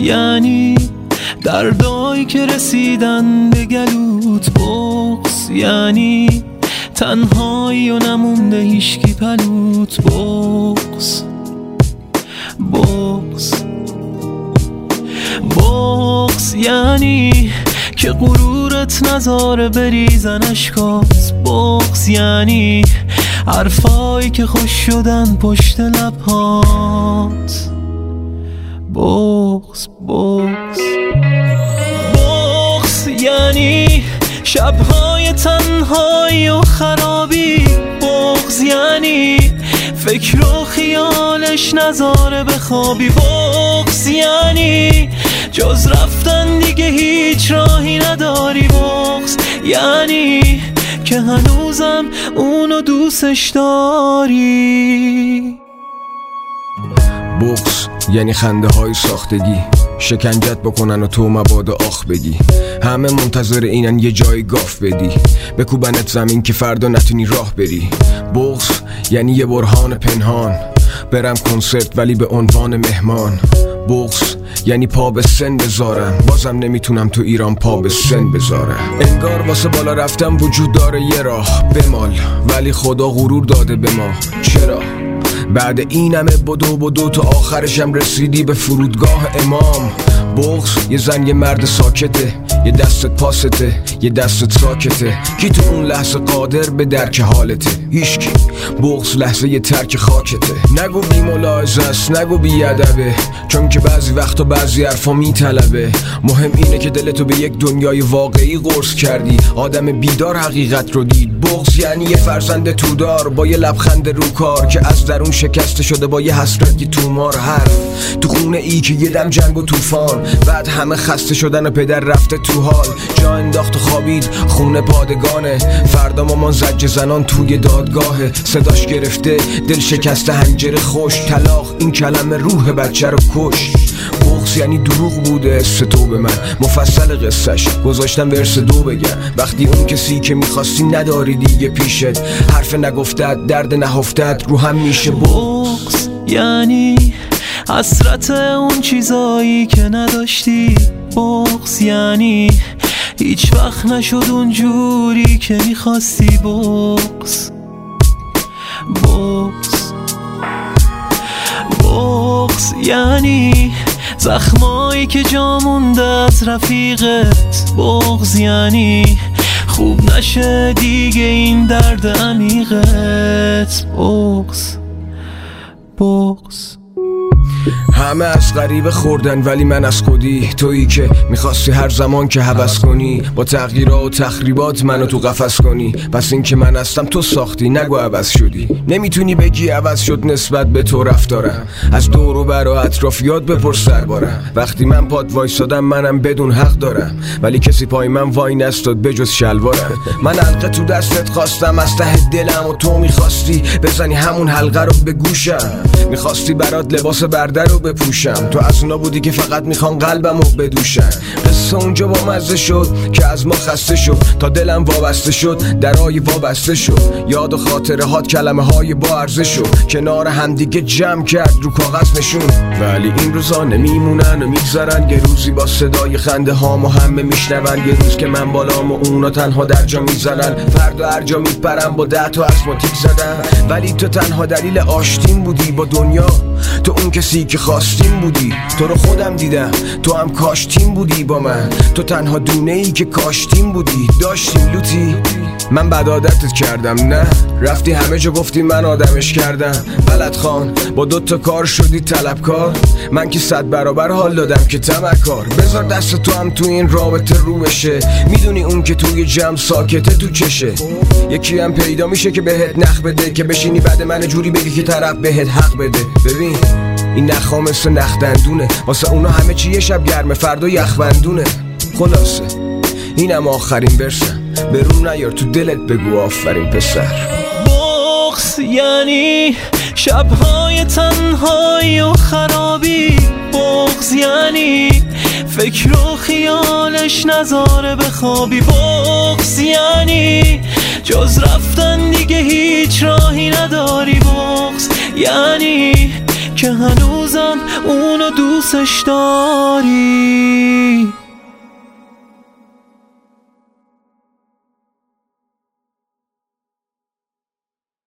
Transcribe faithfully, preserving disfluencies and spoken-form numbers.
یعنی دردایی که رسیدن به گلوت. بغض یعنی تنهایی و نمونده هیشکی پلوت. بغض بغض بغض یعنی که غرورت نذاره بریزن اشکات. بغض یعنی حرفایی که خوش شدن پشت لبهات. بغض بغض بغض یعنی شبهای تنهایی و خرابی. بغض یعنی فکر و خیالش نذاره بخوابی. بغض یعنی جز رفتن دیگه هیچ راهی نداری. بغض یعنی که هنوزم اونو دوستش داری. بغض یعنی خنده های ساختگی، شکنجت بکنن و تو مبادا آخ بگی. همه منتظر اینن یه جای گاف بدی، بکوبنت زمین که فردا نتونی راه بری. بغض یعنی یه برهان پنهان، برم کنسرت ولی به عنوان مهمان. بغض یعنی پا به سن بذارم، بازم نمیتونم تو ایران پا به سن بذارم. انگار واسه بالا رفتم وجود داره یه راه بمال، ولی خدا غرور داده به ما. چرا؟ بعد این همه بدو بدو تو آخرشم رسیدی به فرودگاه امام. بغض یه زن یه مرد ساکته، یه دستت پاسته یه دستت ساکته. کی تو اون لحظه قادر به درک حالته؟ هیچکی. بغض لحظه یه ترک خاکته. نگو بی ملاحظه است، نگو بی ادبه، چون که بعضی وقتا بعضی حرفا میطلبه. مهم اینه که دلتو به یک دنیای واقعی قرص کردی، آدم بیدار حقیقت رو دید. بغض یعنی یه فرزند تودار با یه لبخند رو کار که از درون شکسته شده با یه حسرت تومار. حرف تو خونه ای که یه دم جنگ و طوفان، بعد همه خسته شدن و پدر رفته تو حال. جا انداخت و خوابید خونه پادگانه، فردا مامان زجر زنان توی دادگاهه. صداش گرفته دل شکسته حنجره خوش، طلاق این کلمه روح بچه رو کش. بغض یعنی دروغ بوده است تو به من، مفصل قصهش گذاشتم ورس دو بگم. وقتی اون کسی که میخواستی نداری دیگه پیشت، حرف نگفتت درد نهفتت رو هم میشه. بغض یعنی حسرت اون چیزایی که نداشتی. بغض یعنی هیچ وقت نشد اون جوری که میخواستی. بغض بغض بغض یعنی زخمایی که جا مونده از رفیقت. بغض یعنی خوب نشه دیگه این درد عمیقت. بغض بغض همه از غریبه خوردن ولی من از خودی. تویی که میخواستی هر زمان که هوس کنی، با تغییرات و تخریبات منو تو قفس کنی. پس این که من هستم تو ساختی، نگو عوض شدی. نمیتونی بگی عوض شد نسبت به تو رفتارم، از دور و بر و اطرافیات بپرس دربارم. وقتی من پاد وایسادم منم بدون حق دارم، ولی کسی پای من وای نستاد بجز شلوارم. من حلقه تو دستت خواستم از ته دلم، و تو میخواستی بزنی همون حلقه رو به گوشم. میخواستی برات لباس برده رو بپوشم، تو از اونا بودی که فقط میخوان قلبم رو بدوشن. قصه اونجا با مزه شد که از ما خسته شد، تا دلم وابسته شد درای وابسته شد. یاد و خاطره هات کلمه های با ارزش شد، کنار همدیگه جمع کرد رو کاغذ نشون. ولی این روزا نمیمونن و میگذرن، یه روزی با صدای خنده هامو همه میشنون. یه روز که من بالام و اونا تنها در جا میزنن، فردا هر جا میپرم با ده تا ازماتیک زدن. ولی تو تنها دلیل آشتیم بودی با دنیا، تو اون کسی که خواستیم بودی. تو رو خودم دیدم تو هم کاشتیم بودی با من، تو تنها دونه ای که کاشتیم بودی. داشتیم لوتی من بد عادتت کردم، نه رفتی همه جا گفتی من آدمش کردم. بلد خان با دوتا کار شدی طلبکار، من که صد برابر حال دادم که تمکار. بذار دست تو هم تو این رابطه رو بشه، میدونی اون که توی جمع ساکته تو چشه. یکی هم پیدا میشه که بهت نخ بده، که بشینی بعد من جوری بگی که طرف بهت حق بده. ببین این نخا مثل نخ دندونه، واسه اونا همه چی یه شب گرمه فردا یخبندونه. خلاصه اینم آخرین برسم، برون نیار تو دلت بگو آفرین پسر. بغض یعنی شبهای تنهایی و خرابی. بغض یعنی فکر و خیالش نذاره بخوابی. بغض یعنی جز رفتن دیگه هیچ راهی نداری. بغض یعنی که که هنوزم اونو دوستش داری.